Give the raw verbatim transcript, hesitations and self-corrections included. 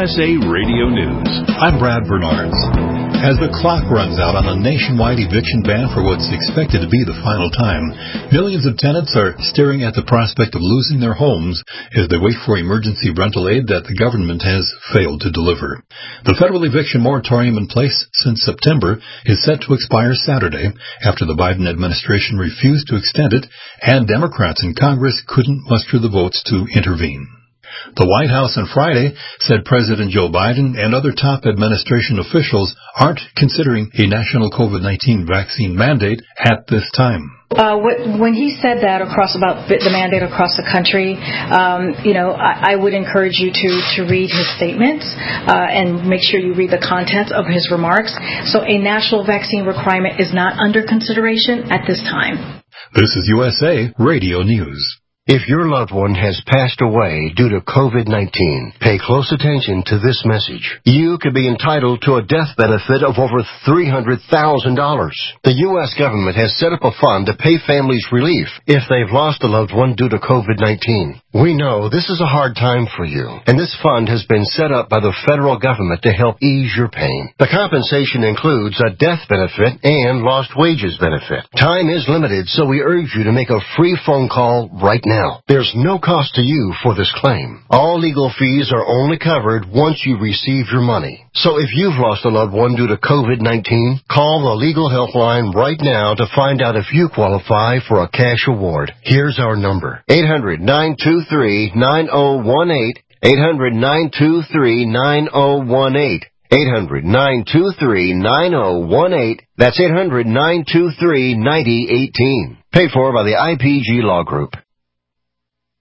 S A Radio News. I'm Brad Bernards. As the clock runs out on a nationwide eviction ban for what's expected to be the final time, millions of tenants are staring at the prospect of losing their homes as they wait for emergency rental aid that the government has failed to deliver. The federal eviction moratorium in place since September is set to expire Saturday after the Biden administration refused to extend it and Democrats in Congress couldn't muster the votes to intervene. The White House on Friday said President Joe Biden and other top administration officials aren't considering a national COVID nineteen vaccine mandate at this time. Uh, when he said that across about the mandate across the country, um, you know, I, I would encourage you to, to read his statements uh, and make sure you read the content of his remarks. So a national vaccine requirement is not under consideration at this time. This is U S A Radio News. If your loved one has passed away due to COVID nineteen, pay close attention to this message. You could be entitled to a death benefit of over three hundred thousand dollars. The U S government has set up a fund to pay families relief if they've lost a loved one due to COVID nineteen. We know this is a hard time for you, and this fund has been set up by the federal government to help ease your pain. The compensation includes a death benefit and lost wages benefit. Time is limited, so we urge you to make a free phone call right now. There's no cost to you for this claim. All legal fees are only covered once you receive your money. So if you've lost a loved one due to COVID nineteen, call the legal helpline right now to find out if you qualify for a cash award. Here's our number. eight hundred, nine two three, nine oh one eight. eight hundred, nine two three, nine oh one eight. eight hundred, nine two three, nine oh one eight. That's eight hundred, nine two three, nine oh one eight. Paid for by the I P G Law Group.